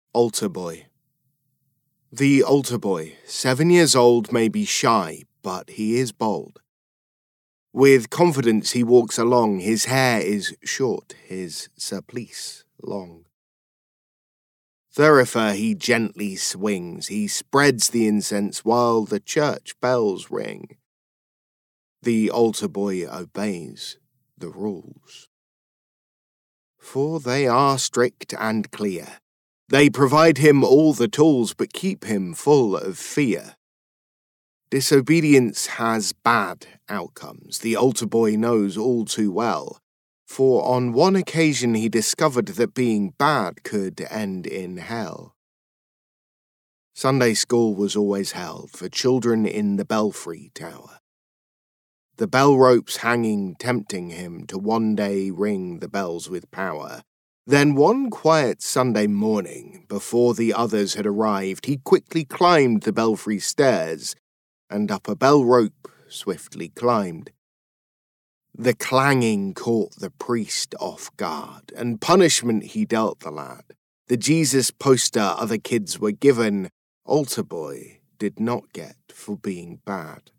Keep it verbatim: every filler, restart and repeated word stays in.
Altar Boy. The altar boy, seven years old, may be shy, but he is bold. With confidence he walks along, his hair is short, his surplice long. Thurifer he gently swings, he spreads the incense while the church bells ring. The altar boy obeys the rules, for they are strict and clear. They provide him all the tools, but keep him full of fear. Disobedience has bad outcomes, the altar boy knows all too well, for on one occasion he discovered that being bad could end in hell. Sunday school was always held for children in the belfry tower, the bell ropes hanging tempting him to one day ring the bells with power. Then one quiet Sunday morning, before the others had arrived, he quickly climbed the belfry stairs, and up a bell rope swiftly climbed. The clanging caught the priest off guard, and punishment he dealt the lad. The Jesus poster other kids were given, altar boy did not get for being bad.